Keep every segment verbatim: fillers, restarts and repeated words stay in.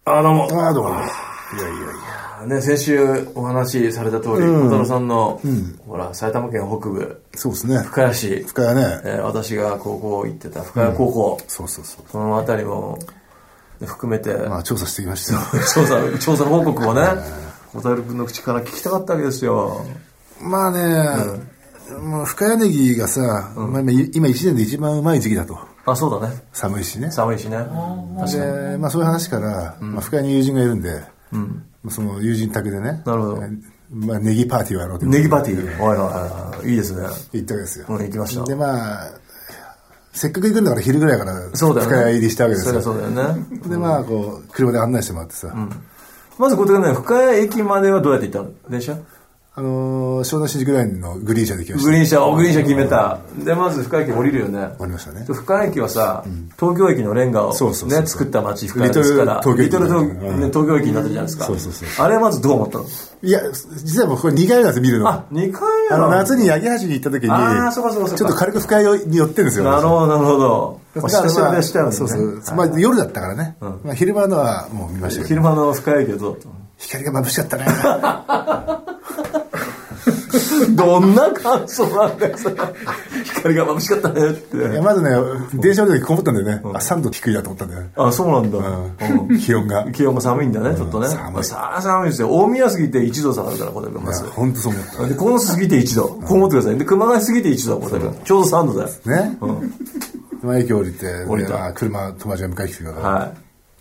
あ、どうも。 あ、どうも。いやいやいや。ね、先週お話しされた通り、小、うん、太郎さんの、うん、ほら、埼玉県北部。 そうですね。 深谷市。 深谷ね。 えー、私が高校行ってた深谷高校。 うん、そうそうそう。 そのあたりも、含めて。 まあ、調査してきましたよ。 調査、調査報告もね、小太郎君の口から聞きたかったわけですよ。 まあね、うん、もう深谷ネギがさ、うん、まあ、今一年で一番うまい時期だと。 あ、そうだね。 寒いしね。 寒いしね。 で、まあそういう話から、うん、まあ、深谷に友人がいるんで、うん、その友人宅でね、 なるほど。 まあネギパーティーをやろうと。 ネギパーティー。はいはいはい。いいですね。 行ったわけですよ。 うん、行きました。 で、まあ、せっかく行くんだから昼ぐらいから深谷入りしたわけですよ。 そうだよね。 で、まあこう、車で案内してもらってさ。うん、 まずこれね、深谷駅まではどうやって行ったの？電車？ あのー、湘南新宿ラインのグリーン車で行きました。 グリーン車、グリーン車決めた。で、まず深谷駅降りるよね。 降りましたね。 深谷駅はさ、うん、東京駅のレンガをね、そうそうそうそう作った街深谷ですから、リトル東京、ね、東京駅になったじゃないですか。 そうそうそう。 あれはまずどう思ったの？ いや、実は僕これにかいめなんです見るの。 あ、にかいめあの、夏に八木橋に行った時に、 あ、そうかそうかそうか。 ちょっと軽く深谷に寄ってるんですよ。 なるほど、なるほど。下調べしたよね。 そうそう。まあ夜だったからね。まあ昼間のはもう見ましたけど。 昼間の深谷駅はどうだったの？ 光が眩しかったね。 どんな感想なんだよ、それ。光が眩しかったねって。いや、まずね、電車の時こもったんだよね。うん、あ、さんど低いなと思ったんだよね。 あ、そうなんだ。 うん、気温が。 気温が寒いんだね、ちょっとね。寒い。さあ寒いですよ。大宮過ぎていちど下がるから、これがまず。 ほんとそう思った。 で、鴻巣過ぎていちど。こう思ってください。で、熊谷過ぎていちどだ、これが。ちょうどさんどだよ。 ね。うん。まあ、駅降りて、降りた。車、友達が迎えに来てくから。はい。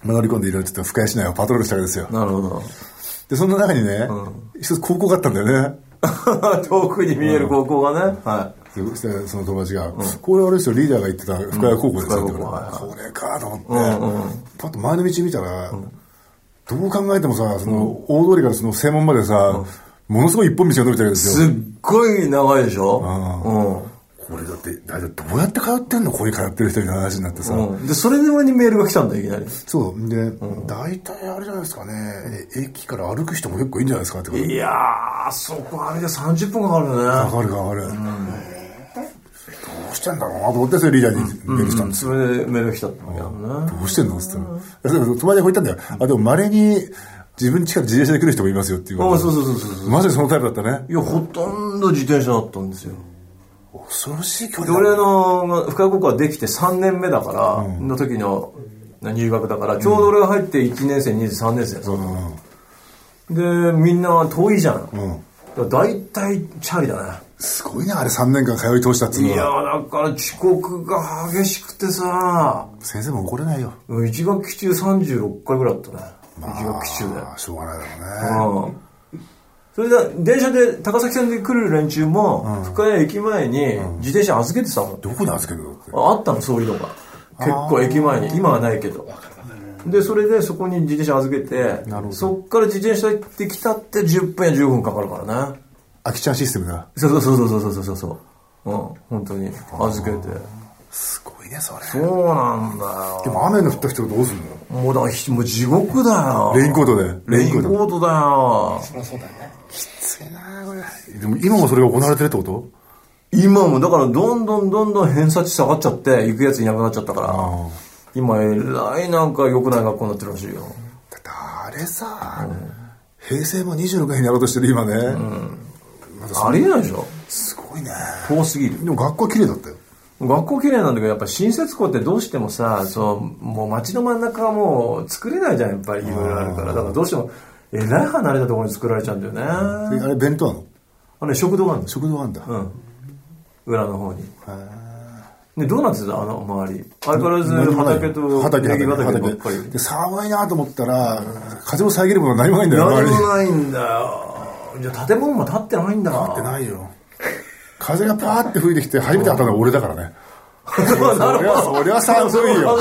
乗り込んでいろいろちょっと深谷市内をパトロールしたわけですよ。 なるほど。 で、その中にね、一つ高校があったんだよね。 遠くに見える高校がね。はい。 そしてその友達が、これあれですよ、リーダーが言ってた深谷高校ですよって言われて、これかと思って、パッと前の道見たら、どう考えてもさ、その大通りからその正門までさ、ものすごい一本道が伸びてるんですよ。すっごい長いでしょ？ うん。これだって、だってどうやって通ってんの？ここに通ってる人みたいな話になってさ。 うん、で、それで前にメールが来たんだよ、いきなり。 そう。で、うん、大体あれじゃないですかね、駅から歩く人も結構いいんじゃないですかってこと。 いやー、そこあれでさんじゅっぷんかかるよね。 かかるかかる。うん、どうしてんだろうなと思って、それリーダーにメールしたんですよ。 うんうん、それでメールが来たんだよね。 どうしてんのって言ったら。友達がこう言ったんだよ。あ、でも稀に、自分家から自転車で来る人もいますよっていう。 あ、そうそうそうそう。 まさにそのタイプだったね。 いや、ほとんど自転車だったんですよ。 恐ろしい距離だ。俺の深谷高校はできてさんねんめだから、うん、の時の入学だから、ちょうど俺が入っていちねん生、にねん生、さんねん生、うん、で、みんな遠いじゃん。うん、だいたいチャリだね。 すごいね、あれさんねんかん通い通したっていうのは。 いや、だから遅刻が激しくてさ。 先生も怒れないよ。 いち学期中さんじゅうろっかいぐらいだったね。まあ、いち学期中で。 しょうがないだろうね。 うんそれで電車で高崎線で来る連中も、うん、深谷駅前に自転車預けてたの、うん、 どこに預けるのってあったのそういうのが結構駅前に今はないけどでそれでそこに自転車預けてそっから自転車行ってきたってじゅっぷんやじゅうごふんかかるからね空きちゃんシステムだそうそうそうそうそうそうそううん本当に預けてすごいねそれそうなんだよでも雨の降った人どうすんのもうだからもう地獄だよレインコートでレインコートだよそりゃそうだよねきついなこれでも今もそれが行われてるってこと？ 今もだからどんどんどんどん偏差値下がっちゃって行くやついなくなっちゃったから今えらいなんか良くない学校になってるらしいよだってあれさ、うん、平成もにじゅうろくねんにやろうとしてる今ね、うん、 ありえないでしょすごいね遠すぎるでも学校は綺麗だったよ学校綺麗なんだけどやっぱ新設校ってどうしてもさそうもう街の真ん中はもう作れないじゃんやっぱりいろいろあるからだからどうしてもえらい離れたところに作られちゃうんだよね、 うん、あれ弁当なの？ あれ食堂があるんだ食堂があるんだうん裏の方にでどうなってたあの周り相変わらず畑と畑ネギ畑ばっかりで寒いなと思ったら風を遮るもの何もないんだよ何もないんだよじゃあ建物も建ってないんだ建ってないよ風がパーって吹いてきて初めて当たるのは俺だからねそりゃそりゃ寒いよ、うん、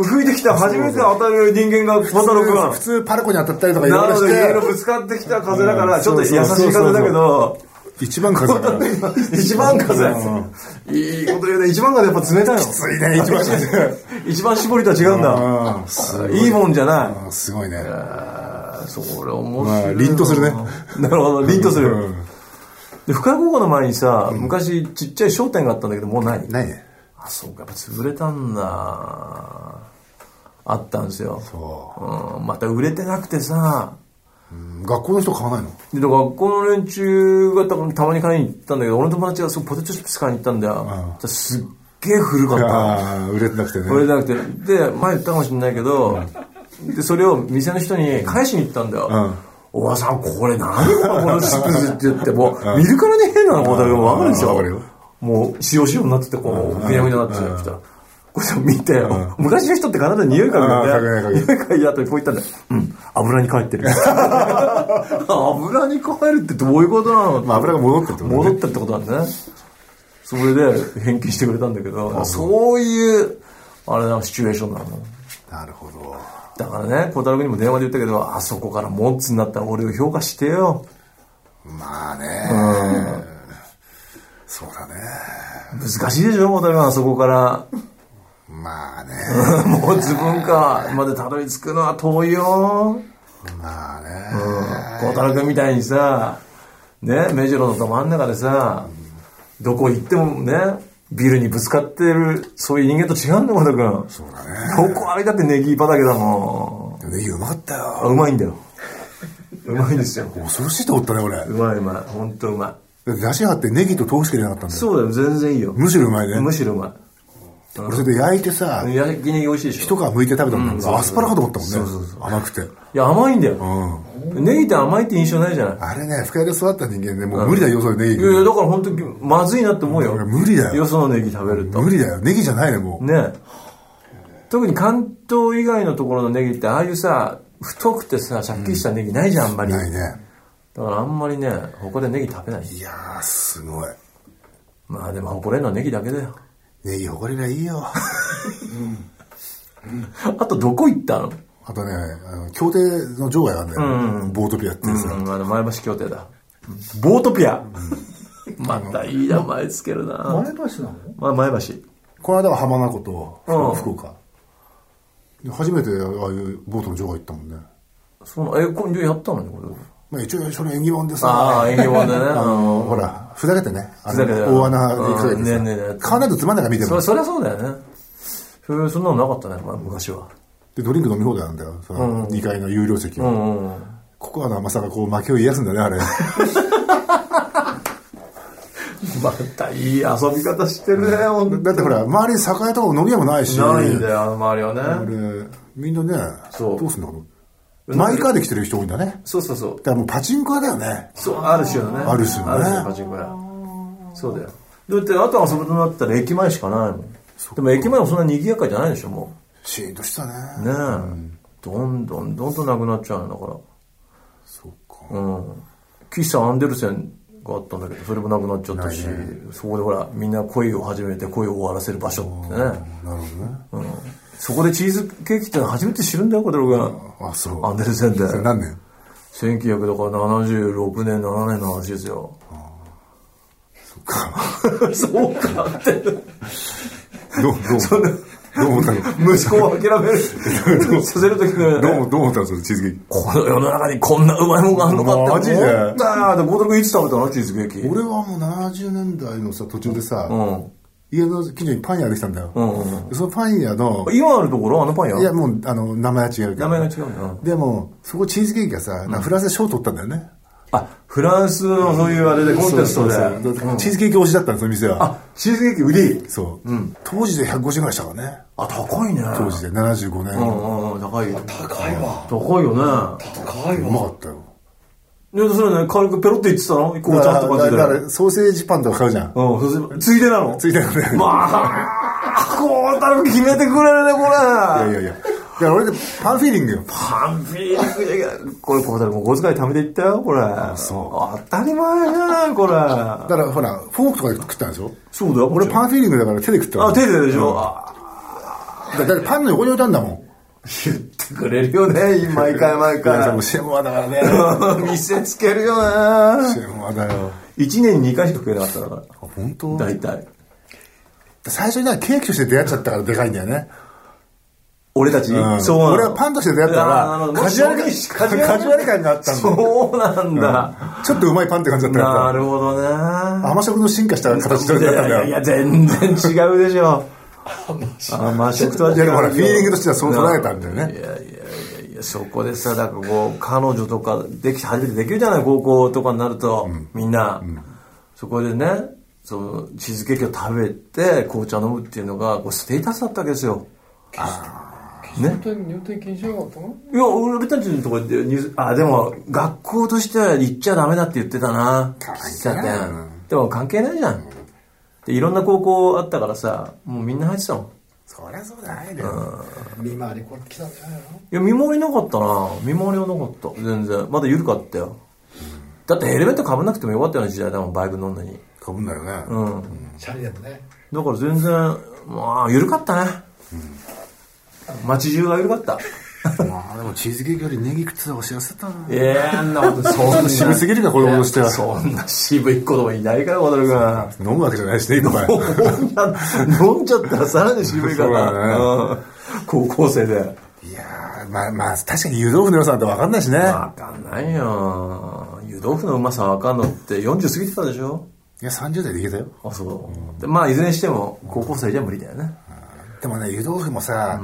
吹いてきた初めて当たる人間がポトロ君普通パルコに当たったりとかいろいろしていろいろぶつかってきた風だから、うん、ちょっと優しい風だけど一番風だから一番風、うん、いいこと言うね一番風やっぱ冷たいのきついね一番風一番絞りとは違うんだ、うん、いいもんじゃない、 うん、すごいねそれ面白い、 まあ、凛とするねなるほど凛とする、うんで深谷高校の前にさ、うん、昔ちっちゃい商店があったんだけどもうないないねあそうかやっぱ潰れたんだああったんですよ。 そう、うん、また売れてなくてさ、 うん、学校の人買わないの？ で学校の連中がたたまに買いに行ったんだけど、俺の友達がそうポテトチップス買いに行ったんだよ、うん、すっげえ古かった。 ああ、売れてなくてね。 売れてなくて、で前言ったかもしれないけど、うん、でそれを店の人に返しに行ったんだよ、うん、おばさんこれ何このポテトチップスって言ってもう見るからね変なのことだけど分かるでしょ。もう塩塩になっててこうぐにゃぐにゃになってきたら、これ見て、うん、昔の人って体に匂い嗅ぐよね。匂い嗅いだ後にこう言ったんだよ。うん、油に帰ってる。油に帰るってどういうことなの？ まあ、油が戻ったってことね。戻ったってことなんだね。それで返金してくれたんだけど、そういう、あれな、シチュエーションなの。 なるほど。 だからね、小太郎君にも電話で言ったけど、あそこからモッツになったら俺を評価してよ。 まあね。うん、そうだね。 難しいでしょ、小太郎君、あそこから。 まあね。 もう自分かまでたどり着くのは遠いよ。 まあね。 小太郎君みたいにさ、ね、目白のど真ん中でさ、うん、どこ行ってもね、ビルにぶつかってる、そういう人間と違うんだよ、小太郎君。 そうだね。 どこ歩いたってネギ畑だもん。 ネギうまかったよ。 うまいんだよ。うまいんですよ。 恐ろしいと思ったね、俺。 うまいうまい。ほんとうまい。だしあってネギと豆腐しか入れなかったんだよ。 そうだよ、全然いいよ。 むしろうまいね。 むしろうまい。 俺それで焼いてさ、 焼きネギ美味しいでしょ。 一皮剥いて食べたんだけど、うん、アスパラかと思ったもんね。 そうそうそう、 甘くて。 いや、甘いんだよ。うん、ネギって甘いって印象ないじゃない。 あれね、深谷で育った人間でもう無理だよ、よそのネギ。 いやいや、だから本当にまずいなって思うよ。 無理だよ。 よそのネギ食べると。 無理だよ。ネギじゃないね、もう。 ね。特に関東以外のところのネギって、ああいうさ、太くてさ、シャッキリしたネギないじゃん、あんまり。 ないね。 だからあんまりね、他でネギ食べない。 いやー、すごい。 まあでも誇れるのはネギだけだよ。 ネギ誇りがいいよ。 うん、あとどこ行ったの？ あとね、あの協定の場外があるんだよ、うん、ボートピアっていうさ、 うん、あの前橋協定だ、ボートピア、うん、またいい名前つけるな。 前橋なの？ まあ、前橋。 この間は浜名湖と、うん、福岡初めてああいうボートの場外行ったもんね。 そのえ今度やったのにこれ。 まあ、一応その縁起物でさ、 ああ縁起物でね、 あのほらふざけてね、あの大穴で行くわけでさ、ねねね、買わないとつまんないから見ても。 そ, そりゃそうだよね。それそんなのなかったね、まあ、昔は。 でドリンク飲み放題なんだよ、そのにかいの有料席は、うんうん、ココアの甘さがこう負けを癒すんだね、あれ。 またいい遊び方してるね、 うん、だってほら周りに酒屋とか飲み屋もないし。 ないんだよ、周りはね。みんなね、どうすんだろう、マイカーで来てる人多いんだね。 そうそうそう。 だからもうパチンコ屋だよね。 そう、ある種のね。 ある種のね。 パチンコ屋。そうだよ。だってあと遊ぶとなったら駅前しかないもん。でも駅前もそんな賑やかじゃないでしょ、もう。シーンとしたね。 ねえ、うん。どんどんどんどんなくなっちゃうんだから。 そうか。 うん。喫茶アンデルセンがあったんだけど、それもなくなっちゃったし、ね、そこでほら、みんな恋を始めて恋を終わらせる場所ってね。 なるほどね。 うん。そこでチーズケーキってのは初めて知るんだよ、小太郎が。 あ、そう。 アンデルセンで。 それ何年？ せんきゅうひゃくななじゅうろくねん、ななねんの話ですよ。ああ、 そっか。 そうかって。どう、 どう、どう思ったの？ 息子を諦める。させるときの。 どう、どう思ったのそのチーズケーキ。 この世の中にこんなうまいもんがあるのかって。 マジで。 だよ。で、小太郎いつ食べたのチーズケーキ。 俺はもうななじゅうねんだいのさ、途中でさ、 うん。 家の近所にパン屋できたんだよ、 うんうんうん、 そのパン屋の今あるところあのパン屋？ いやもうあの名前は違うけど名前が違うんだ。 でもそこチーズケーキがさ、うん、フランスで賞取ったんだよね。 あ、フランスのそういうあれでコンテストで、 そうそうそう、うん、チーズケーキ推しだったんですよ店は。 あ、チーズケーキ売り。 そう、うん、当時でひゃくごじゅうえんぐらいしたからね。 あ、高いね。 当時でななじゅうごねん。 うんうん、高いよ。 高いわ。 高いよね。 高いわ。 うまかったよ。 いや、それね、軽くペロって言ってたの？こうちゃんと感じで。 だからソーセージパンとか買うじゃん。 うん、ついでなの？ ついでなのね。 まあ、こうたら決めてくれるね、これ。いやいやいや。いや、俺でパンフィーリングよ。 パンフィーリング。これ、こうたらもう小遣い貯めていったよ、これ。 そう。 当たり前じゃん、これ。だから、ほら、フォークとかで食ったんでしょ？ そうだよ。 俺パンフィーリングだから手で食ったの。 あ、手ででしょ？ だってパンの横に置いたんだもん。 言ってくれるよね、毎回毎回。 いや、もうシェモアだからね。見せつけるよね。 シェモアだよ。 一年ににかいしか食えなかったから。あ、 本当？ 大体。 最初になんかケーキとして出会っちゃったからでかいんだよね。 俺たち、 うん、そう。俺はパンとして出会ったから、カジュアル感、カジュアル感があったんだ。 そうなんだ、 うん。ちょっとうまいパンって感じだったから。 なるほどね。 甘食の進化した形になったんだよ。 いやいや、全然違うでしょ。 あ魔食とは違う。 いやほらフィーリングとしてはそう捉えたんだよね。 いやいやいやいや、そこでさ、だからこう彼女とかでき初めてできるじゃない、高校とかになると、うん、みんな、うん、そこでね、そのチーズケーキを食べて紅茶飲むっていうのがこうステータスだったわけですよ。 ああ、ね。入店禁止じゃなかったの？ いや、俺たちのところであでも学校としては行っちゃダメだって言ってたな。喫茶店。でも関係ないじゃん。でいろんな高校あったからさ、もうみんな入ってたもん。 そりゃそうだね。うん、見回りこれ来たんじゃないの？いや見回りなかったな。見回りはなかった。全然まだ緩かったよ。うん、だってヘルメットかぶんなくてもよかったような時代だもん、バイク乗んのに。 かぶんないよね。 うん。うん、 シャリでもね。 だから全然まあ緩かったね。うん、街中が緩かった。 まあでもチーズケーキよりネギ食ってた方が幸せだったな。 いやー、んなことそんな渋すぎるか子供としては。 そんな渋い子供いないから渡るが。 飲むわけじゃないしね、今から。 飲んじゃったらさらに渋いから。ね、高校生で。 いやー、まあまあ確かに湯豆腐の良さなんて分かんないしね。 分かんないよ。湯豆腐のうまさ分かんのってよんじゅう過ぎてたでしょ。 いやさんじゅう代でいけたよ。 あ、そう、うん、でまあいずれにしても高校生じゃ無理だよね。 でもね湯豆腐もさ、うん、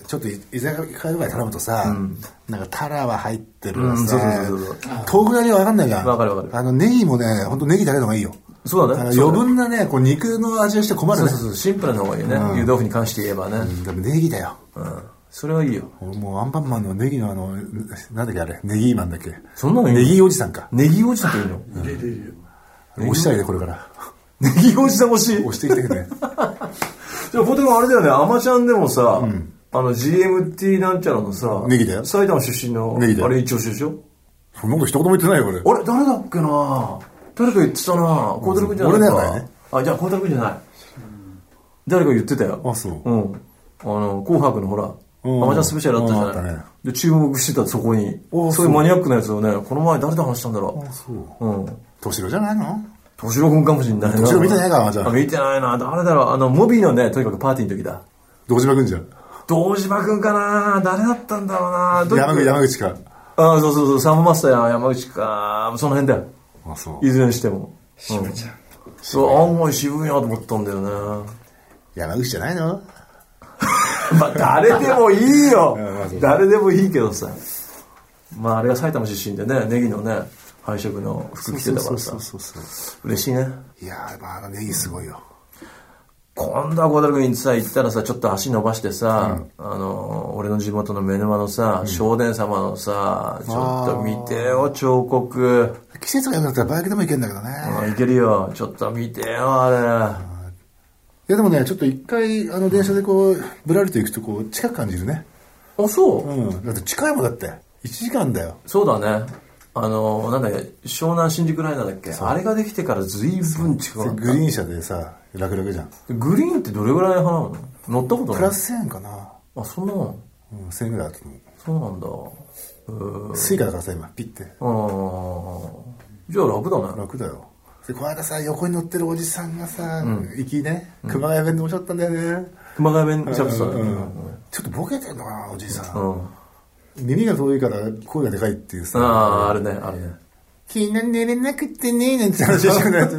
ちょっと居酒屋とかで頼むとさ、うん、なんかタラは入ってるさ、豆腐なりは分かんないじゃん。 分かる分かる。 あのネギもね本当ネギだけの方がいいよ。 そうだね。 余分なねこう肉の味をして困るね。 そうそうそう、シンプルな方がいいね、うん、湯豆腐に関して言えばね、うん、 でもネギだよ、 うん、それはいいよ。 もうアンパンマンのネギのあのなんだっけあれネギーマンだっけ。 そんなのいいの？ ネギおじさんか。 ネギおじさんっていいの？ 入れるよ。 押したいねこれから。 ネギおじさん欲しい。 押してきてね。 じゃあポテコあれだよね、アマちゃんでもさ、うん、あの ジーエムティー なんちゃらのさ、 ネギだよ。 埼玉出身のあれ一押しでしょ。 そんなこと一言も言ってないよ俺。 あれ誰だっけな。誰か言ってたな。孝太郎君じゃないか。 俺だよね。 あ、じゃあ孝太郎君じゃない。誰か言ってたよ。 あ、そう。 うん。あの紅白のほら、アマちゃんスペシャルだったじゃない。ね、で注目してたそこに。そういうマニアックなやつをね、この前誰と話したんだろう。 あ、そう。うん。敏郎じゃないの？ 敏郎君かもしれないな。 敏郎見てないか、じゃあ。 見てないな。誰だろう。あの、モビーのね、とにかくパーティーの時だ。 堂島君じゃん。 堂島君かな。誰だったんだろうな。 山口、山口か。 ああ、そうそうそう、サンボマスターや山口か。その辺だよ。 あ、そう。 いずれにしても。 渋ちゃん。 そう、案外渋いなと思ったんだよね。 山口じゃないの？ まあ、誰でもいいよ。誰でもいいけどさ。まあ、あれが埼玉出身でね、ネギのね、配色の服着てたからさ。嬉しいね。 いやー、まあ、ネギすごいよ。 今度は孝太郎君にさ、行ったらさ、ちょっと足伸ばしてさ、うん、あの、俺の地元の目沼のさ、正殿様のさ、ちょっと見てよ、彫刻。 季節が良くなったらバイクでも行けるんだけどね。 行けるよ。ちょっと見てよ、あれ。 いやでもね、ちょっと一回、あの、電車でこう、ぶらりと行くと、こう、近く感じるね。 あ、そう？ うん。だって近いもんだって。いちじかんだよ。 そうだね。あの、なんだっけ、湘南新宿ライナーだっけ。あれができてから随分近かった。 グリーン車でさ、楽々じゃん。 グリーンってどれぐらい派なの？乗ったことない？ プラスせんえんかな。 あ、そんなの？ うん、せんえんぐらいだと思う。 そうなんだ。 スイカだからさ、今、ピッて。 ああ。じゃあ楽だね。 楽だよ。で、この間さ、横に乗ってるおじさんがさ、うん、行きね、熊谷弁でおっしゃったんだよね。 熊谷弁しゃべってた、 うんうん、ちょっとボケてんのかな、おじさん。うん、耳が遠いから声がでかいっていうさ。 ああ、あるね、あるね。 昨日寝れなくてね、なんて話をしてくれ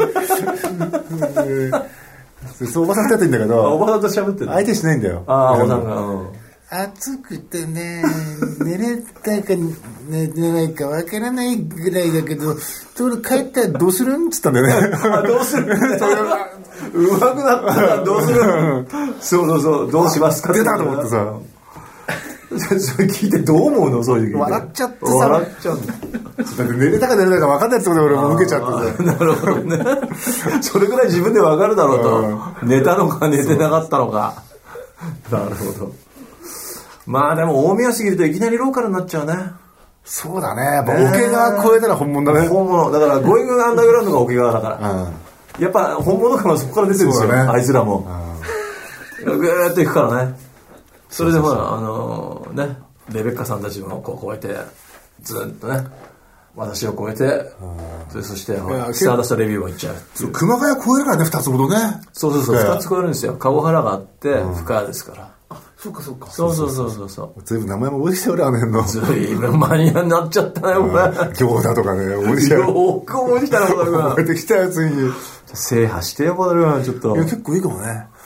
そう、おばさんってやってんだけど。 おばさんと喋ってる。 相手しないんだよ。 ああ、おばさんが。うん暑くてね、寝れたか寝てないかわからないぐらいだけど、ちょうど帰ったらどうするんっつったんだよね。 あ、どうするんそれが、うまくなったらどうするんそうそうそう、どうしますか出たと思ってさ。 それ聞いてどう思うのそういう時。 笑っちゃってさ。 笑っちゃうんだ。 だって寝れたか寝れないか分かんないってことで俺も受けちゃってさ。 なるほどね。それぐらい自分で分かるだろうと。寝たのか寝てなかったのか。なるほど。まあでも大宮過ぎるといきなりローカルになっちゃうね。 そうだね。やっぱ桶川超えたら本物だね。 本物。だからゴーイングアンダーグラウンドが桶川だから。うん、やっぱ本物感はそこから出てるんですよ。ね、あいつらも。ぐーっと行くからね。それでほら、あのー、ね、レベッカさんたちもこう超えて、ずっとね、私を超えて、そ, そして、スターダストレビューも行っちゃう。 熊谷超えるからね、二つほどね。 そうそうそう、二つ超えるんですよ。籠原があって、深谷ですから。 あ、そうかそうか。 そうそうそうそうそう。 ずいぶん名前も覚えてきたよ、ラーメンの。 ずいぶんマニアになっちゃったね、お前。 餃子とかね、覚えてきたよ。 よく覚えてきたな、小田君。 覚えてきたよ、ついに。 制覇してよ、小田君、ちょっと。 いや、結構いいかもね。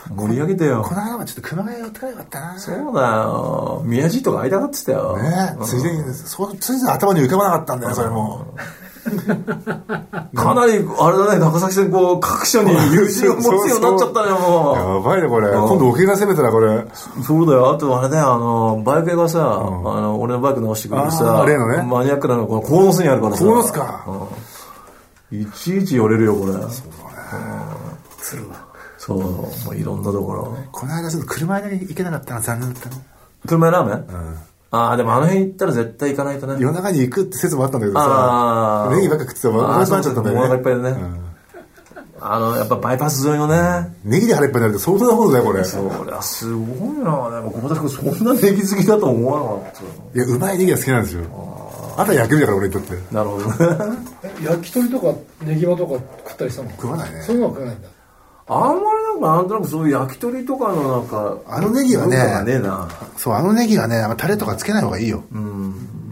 盛り上げてよ。 この間はちょっと熊谷寄ってからよかったな。 そうだよ。宮地とか会いたがってたよ。 ねえ、ついでに、そう、ついでに頭に浮かばなかったんだよ、それも。 かなり、あれだね、高崎線、こう、各所に友人を持つようになっちゃったね、もう。 やばいね、これ。今度、沖縄攻めたら、これ。 そうだよ。あと、あれだよ、あの、バイク屋がさ、あの、俺のバイク直してくれるさ、 例のね。 マニアックなの、この、鴻巣にあるからさ。 鴻巣か。 いちいち寄れるよ、これ。そうだね。 鶴は。 そう、もういろんなところ。 この間、ちょっと車屋に行けなかったの残念だったの。 車屋ラーメン？うん。ああ、でもあの辺行ったら絶対行かないとね。 夜中に行くって説もあったんだけどさ、ネギばっか食ってたらお腹いっぱいになっちゃったんだよね。 お腹いっぱいでね。うん、あの、やっぱバイパス沿いのね。 ネギで腹いっぱいになるって相当なことだよ、これ。 そりゃすごいな。でも小畑君そんなネギ好きだと思わなかった。いや、うまいネギが好きなんですよ。あとは焼き鳥だから俺にとって。 なるほどね。 焼き鳥とかネギ場とか食ったりしたの？ 食わないね。 そういうのは食わないんだ。 あんまりなんかなんとなくそういう焼き鳥とかのなんかあのネギはね、 ねえな。 そうあのネギはね、タレとかつけない方がいいよ。うん。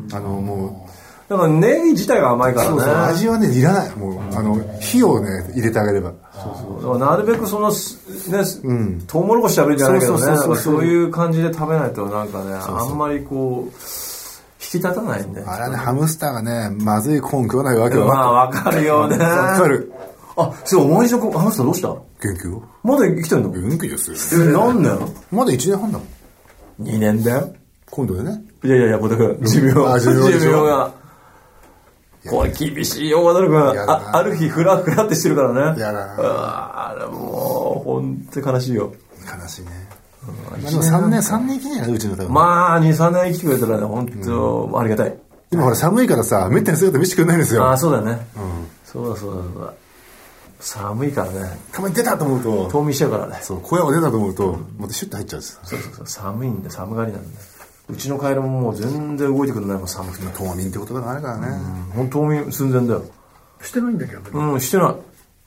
あのもうだからネギ自体が甘いからね。そうそう味はねいらない。もう、うん、あの火をね入れてあげれば。 そうそう。だからなるべくそのね、うん、トウモロコシ食べるんじゃないけどね。そうそうそうそう。そういう感じで食べないとなんかね、そうそうあんまりこう。引き立たないんで。 あれね、ハムスターがね、まずいコーン食わないわけよ。 まあ、わかるよね。 わかる。 あ、そう、お前んちのハムスターどうした？ 元気よ。 まだ生きてんの？ 元気ですよ。 え、何年？ まだいちねんはんだもん。 にねんだよ。 今度でね。 いやいやいや、小田君、寿命。あ、寿命。寿命が。これ厳しいよ、小田君。あ、ある日、ふらふらってしてるからね。 やだな。 あれ、もう、ほんと悲しいよ。 悲しいね。まあ、でもさんねん、さんねん生きないな、うちの多分。 まあ、に、さんねん生きてくれたらね、ほんと、ありがたい。 今ほら寒いからさ、めったに姿見せてくれないんですよ。 ああ、そうだね。うん。そうだそうだそうだ。寒いからね。 たまに出たと思うと。 冬眠しちゃうからね。 そう、小屋を出たと思うと、またシュッと入っちゃうんです。 そうそうそう、寒いんで、寒がりなんで。うちのカエルももう全然動いてくれないもん、寒くて。 冬眠って言葉があるからね。 うん、ほんと冬眠寸前だよ。 してないんだけど。 うん、してない。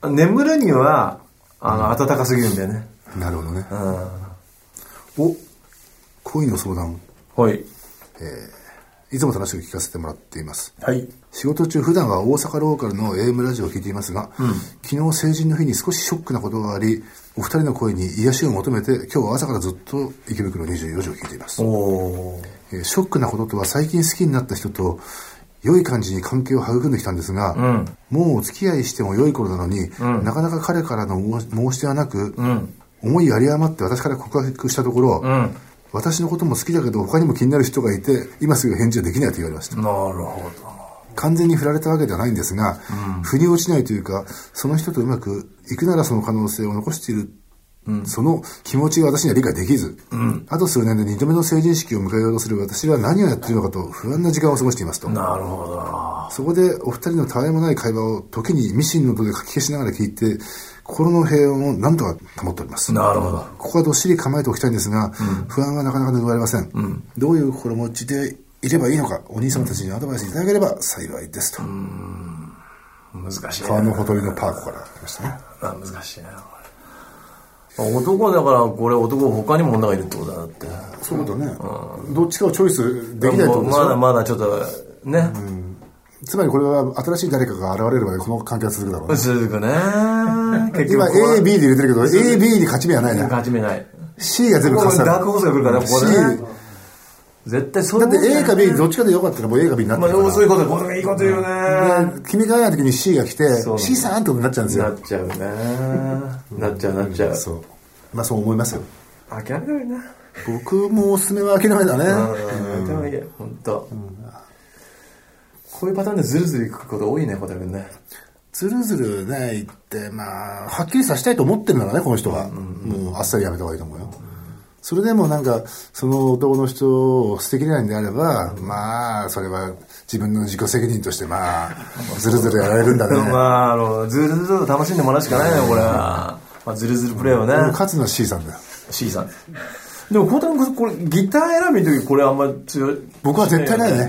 眠るには、あの、暖かすぎるんだよね。 なるほどね。 うん。 お、恋の相談。 はい。 えー、いつも楽しく聞かせてもらっています。 はい。 仕事中、普段は大阪ローカルの エーエム ラジオを聞いていますが、うん、昨日成人の日に少しショックなことがあり、お二人の声に癒しを求めて、今日は朝からずっと池袋にじゅうよじを聞いています。 おえー、ショックなこととは最近好きになった人と、良い感じに関係を育んできたんですが、うん、もうお付き合いしても良い頃なのに、うん、なかなか彼からの申し出はなく、うん、思いやり余って私から告白したところ、うん、私のことも好きだけど他にも気になる人がいて今すぐ返事はできないと言われました。 なるほど。 完全に振られたわけではないんですが、うん、腑に落ちないというか、その人とうまくいくならその可能性を残している、うん、その気持ちが私には理解できず、うん、あと数年でにどめの成人式を迎えようとする私は何をやっているのかと不安な時間を過ごしていますと。 なるほど。 そこでお二人のたわいもない会話を時にミシンの音で書き消しながら聞いて、心の平穏を何とか保っております。 なるほど。 ここはどっしり構えておきたいんですが、うん、不安がなかなか拭われません、うん。どういう心持ちでいればいいのか、お兄様たちにアドバイスいただければ幸いですと。うーん、難しいね。 川のほとりのパークから来ましたね。 あ、難しいね。男だからこれ男他にも女がいるってことだって。 そういうことね、うん。どっちかをチョイスできないってことですよ。 まだまだちょっとね。 うん、つまりこれは新しい誰かが現れればこの関係は続くだろうね。 続くね。 今 エービー で入れてるけど エービー に勝ち目はないね。 勝ち目ない。 C が全部重なる。 ダークホースが来るからね、ここでね。絶対そうだって A か B どっちかでよかったらもう A か B になってるから。 まあそういうこと、これいいこと言うね。 君が会う時に C が来て C さんってことになっちゃうんですよ。 なっちゃうね。なっちゃうなっちゃう。 そう。まあそう思いますよ。 諦めないな。 僕もおすすめは諦めだね。 諦めないよ、ほんと。こういうパターンでズルズルいくこと多いね、小田君ね。 ズルズルね、言って、まあ、はっきりさせたいと思ってるならね、この人は。もうあっさりやめた方がいいと思うよ。それでもなんか、その男の人を捨てきれないんであれば、まあ、それは自分の自己責任として、まあ、ズルズルやられるんだね。 まあ、あの、ズルズル楽しんでもらうしかないね、これは。まあ、ズルズルプレイはね。 勝つのは C さんだよ。 C さん。でも、小田君、これ、ギター選びの時、これあんま強い。 僕は絶対ないね。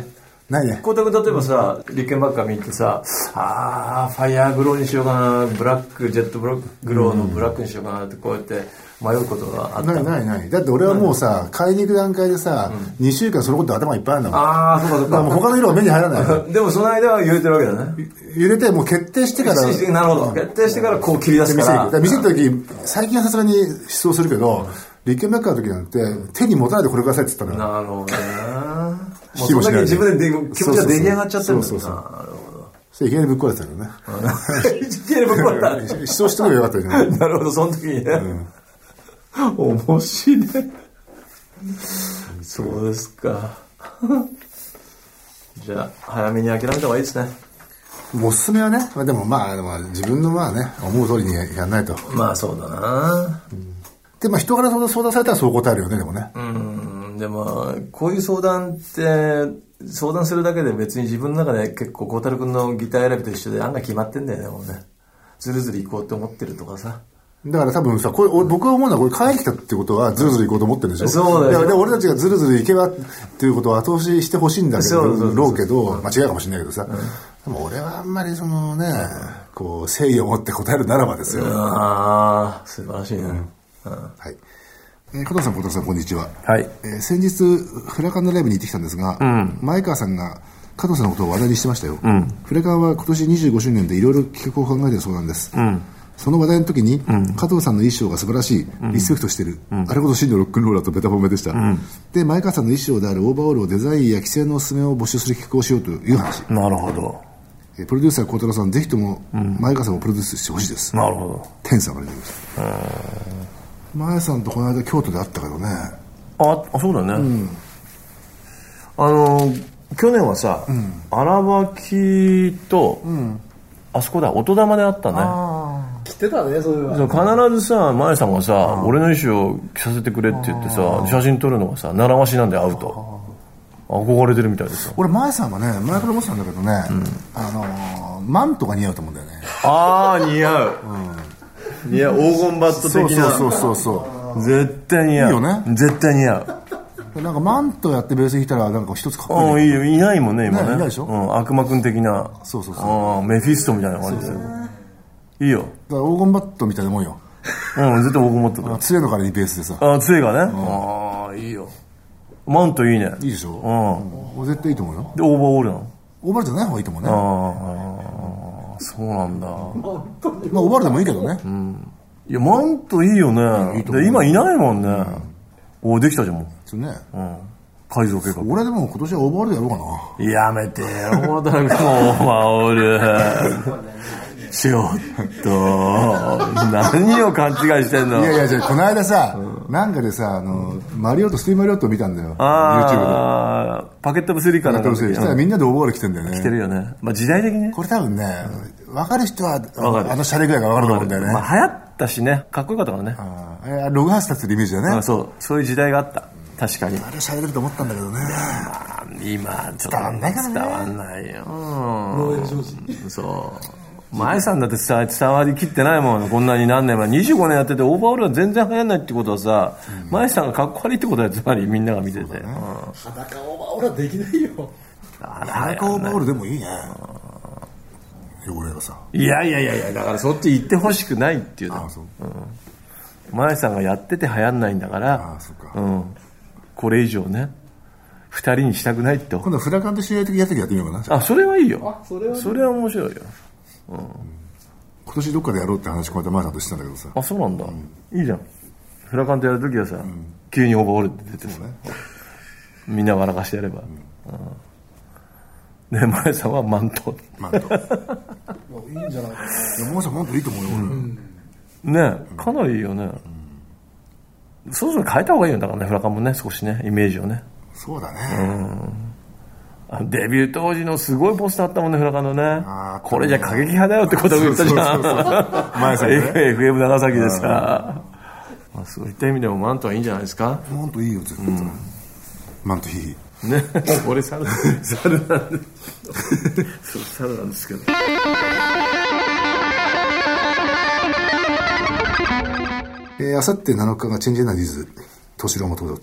ないね。 光沢例えばさ、リッケンバッカー見てさ、あー、ファイヤーグローにしようかな、ブラック、ジェットブロックグローのブラックにしようかなってこうやって迷うことがあった。 ないないない。だって俺はもうさ、買いに行く段階でさ、うん、にしゅうかんそのこと頭いっぱいあるんだもん。 ああ、そうかそうか。 もう他の色は目に入らない。 でもその間は揺れてるわけだね。 揺れて、もう決定してから。 なるほど。決定してからこう切り出すから。 見せるとき、最近はさすがに思想するけど、リッケンバッカーの時なんて、手に持たないでこれくださいって言ったのよ。 なるほどね。もうその時に自分で気持ちが出来上がっちゃってるんだ。 そうそうそう。 なるほど。 それいきなりぶっ壊れてたよね。 いきなりぶっ壊れた。 思想してもよかったじゃない。 なるほど、その時にね。うん、面白いね。そうですか。じゃあ、早めに諦めた方がいいですね。 おすすめはね、でもまあ、でも自分のまあね、思う通りにやらないと。 まあそうだな。 うん、で、まあ人から相談されたらそう答えるよね、でもね。 うん、でも、こういう相談って、相談するだけで別に自分の中で結構、孝太郎君のギター選びと一緒で案が決まってんだよね、もうね。ずるずる行こうって思ってるとかさ。 だから多分さ、これ僕が思うのはこれ帰ってきたってことはずるずる行こうと思ってるんでしょ。 そうだよ。 で俺たちがずるずる行けばっていうことを後押ししてほしいんだけど、ろうけど、まあ違うかもしれないけどさ。うん、でも俺はあんまりそのね、こう誠意を持って答えるならばですよ。 ああ、素晴らしいね。うんうん、 はい。えー、加藤さん、小田さん、こんにちは。 はい。 えー、先日フラカンのライブに行ってきたんですが、うん、前川さんが加藤さんのことを話題にしてましたよ。うん、フラカンは今年にじゅうごしゅうねんでいろいろ企画を考えているそうなんです。うんその話題の時に、うん、加藤さんの衣装が素晴らしい、うん、リスペクトしてる、うん、あれこそ真のロックンローラーとベタ褒めでした、うん、で前川さんの衣装であるオーバーオールをデザインや規制のおすすめを募集する企画をしようという話。 なるほど。 えプロデューサー孝太郎さんぜひとも前川さんをプロデュースしてほしいです、 なるほど。 天さんから出てきました。前さんとこの間京都で会ったけどね。 ああそうだね、うん、あの去年はさ、うん、荒脇と、うん、あそこだ音玉であったね。 あ着てたね、それは。 必ずさ、前さんがさ、俺の衣装を着させてくれって言ってさ、写真撮るのがさ、習わしなんで会うと。憧れてるみたいですよ。 俺、前さんはね、前から思ってたんだけどね、うん、あのー、マントが似合うと思うんだよね。 ああ、似合う。うん、似合う。黄金バット的な。 そうそうそうそう。 絶対似合う。 いいよね。 絶対似合う。 なんかマントやってベース弾いたらなんか一つかっこいい、ね。 ああ、いいよ。いないもんね、今ね。 ねいないでしょ。 うん、悪魔くん的な。 そうそうそう。 ああ、メフィストみたいな感じで。いいよ。 だから黄金バットみたいなもんよ。 うん、絶対黄金バットだ。 杖の代わりにベースでさ。 ああ、杖がね。うん、ああ、いいよ。マントいいね。 いいでしょ。うん。絶対いいと思うよ。 で、オーバーオールなの？ オーバールじゃない方がいいと思うね。 ああ、そうなんだ。まあ、 オーバールでもいいけどね。 うん。いや、マントいいよね。いいで、今いないもんね。うん、お、できたじゃん、もう。 そうね。 うん。改造計画。 俺でも今年はオーバールでやろうかな。やめてよ、オーバール。ちょっと、何を勘違いしてんの？ いやいや、じゃあ、この間さ、うん、なんかでさ、あの、マリオット、スティーマリオット見たんだよ。 あ YouTube で。パケットオブスリーかなんか。 パケットオブスリー。そしたらみんなでオーバール着てんだよね。 着てるよね。まあ時代的にね。 これ多分ね、分かる人は、あのシャレぐらいが分かると思うんだよね。 まあ流行ったしね、かっこよかったからね。 あログハウス立ってるイメージだよね。 あそう、そういう時代があった。確かに。 あれシャレてると思ったんだけどね。 まあ、今、ちょっと伝わんないからね。伝わんないよ。 漏洩上司。 そう。前さんだってさ伝わりきってないもん。こんなに何年前にじゅうごねんやっててオーバーオールは全然流行んないってことはさ、うん、前さんがかっこ悪いってことはつまりみんなが見てて、ねうん、 裸オーバーオールはできないよ。 裸オーバーオールでもいいね。汚れがさ。 いやいやいやいやだからそっち言ってほしくないっていうの。あそう、うん、前さんがやってて流行んないんだから、あそうか、うん、これ以上ねふたりにしたくないって。 今度フラカンで試合的やってやってみようかな。 あそれはいいよ。あそれは、ね、それは面白いよ。うん、 今年どっかでやろうって話こうやって前さんとしてたんだけどさ。 あそうなんだ、うん、いいじゃん。フラカンとやるときはさ、うん、急にオーバーオールって出てさ、ね、みんな笑かしてやれば、うんうん、で前さんはマントマントいいんじゃないかな。 前さんマントいいと思うよ、うん、 ねかなりいいよね、うん、そろそろ変えた方がいいよだからねフラカンもね少しねイメージをね。 そうだね、 うんデビュー当時のすごいポスターあったもんねフラカンのね。これじゃ過激派だよってことを言ったじゃん。 前さんねエフエム 長崎でさ、まあ、そういった意味でもマントはいいんじゃないですか。 マントいいよ絶対、うん、マントいいね。俺猿猿なんでそう猿なんですけど。 えー、あさってなのかがチェンジエナジーズ敏郎も登場と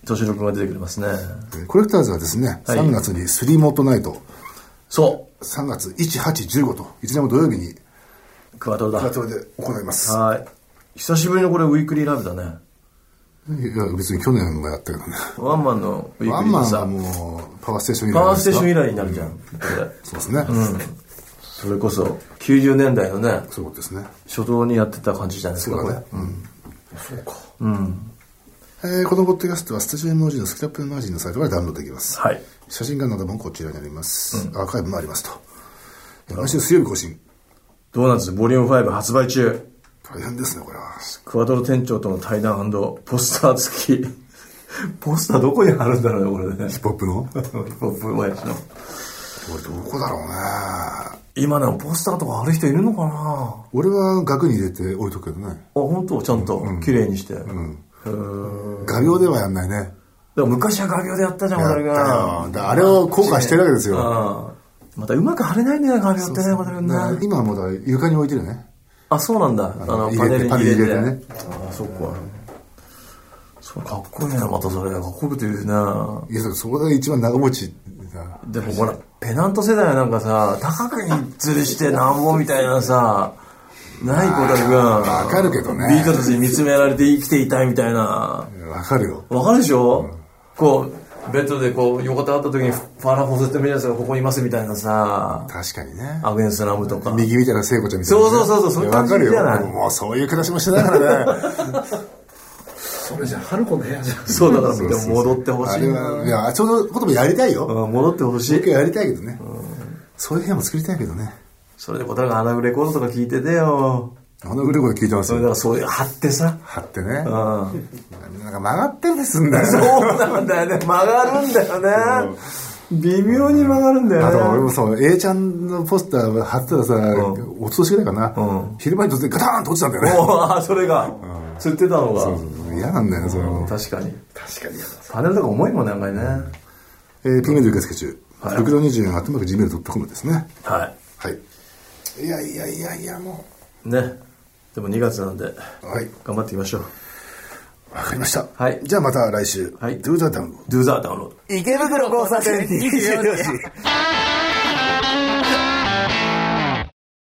敏郎君が出てくれますね。 コレクターズはですね、はい、さんがつにスリーモートナイト。 そう。 さんがついち、はち、じゅうごと、いつでも土曜日に、 クワトロだ。 クワトロで行います。 はい。久しぶりのこれウィークリーライブだね。 いや、別に去年もやったけどね。 ワンマンのウィークリーさ。 ワンマンはもう、パワーステーション以来。 パワーステーション以来になるじゃん。 そうですね。 うん。それこそ、きゅうじゅうねんだいのね。 そうですね。 初頭にやってた感じじゃないですか、 そうだね。 これ。うん。 そうか。 うん。 えー、このポッドキャストはスタジオ エムオージー のスキャップ エムオージー のサイトからダウンロードできます。 はい。 写真画などもこちらにあります。うん、アーカイブもありますと。毎週水曜日更新。 ドーナツボリュームファイブ発売中。 大変ですね、これは。 クワトロ店長との対談&ポスター付き。ポスターどこに貼るんだろうね、これね。 ヒップホップのヒップホップ親父の。 俺どこだろうね。 今でもポスターとか貼る人いるのかな。 俺は額に入れて置いとくけどね。あ、 本当ちゃんと綺麗にして。うん。 うん、画鋲ではやんないね。 だから昔は画鋲でやったじゃん、俺が。 あれを後悔してるわけですよ。 またうまく貼れないんだよ、画鋲ってね、またね。 今はまだ床に置いてるね。 あ、そうなんだ。あの、パネルに入れてね。あ、そっか。そう、かっこいいな、またそれ。かっこよくて言うな。 いや、そこが一番長持ち。 でもほら、ペナント世代はなんかさ、高くに吊るしてなんぼみたいなさ、ない子だけが、 わかるけどね。 ビートルズに見つめられて生きていたいみたいな。わかるよ。 わかるでしょ、うん、こう、ベッドでこう、横たわった時にファーラ・フォセット・ミラーズがここにいますみたいなさ。 確かにね。 アグネス・ラムとか。 右みたいな聖子ちゃんみたいな、ね。 そうそうそう、そういう感じじゃない。 もうそういう暮らしもしてないからね。 それじゃ春子の部屋じゃん。 そうだから、でも戻ってほしいな。 いや、ちょうどこともやりたいよ。 うん、戻ってほしい。 僕やりたいけどね。うん、そういう部屋も作りたいけどね。 それで小田がアナグレコードとか聞いててよ。 アナグレコード聞いてますよ。 だからそういう貼ってさ。 貼ってね。うん。なんか曲がってるんですんだよ。 そうなんだよね。曲がるんだよね。微妙に曲がるんだよね。 あと俺もそう、A ちゃんのポスター貼ってたらさ、おととしぐらいかな。昼間に突然ガターンと落ちたんだよね。 ああ、それが。釣ってたのが。 そうそう。嫌なんだよね、それも。 確かに。 確かに嫌だ。 パネルとか重いもんね、案外ね。 えー、ピンメール受付中。ろくろにじゅうよん、アットマーク、ジーメールドットコム ですね。 はい。 はい。いやいやいやいや、もう。ね。でもにがつなんで、はい。頑張っていきましょう。 わかりました。 はい。 じゃあまた来週。 はい。 Do the download. Do the download. 池袋交差点にじゅうよじ。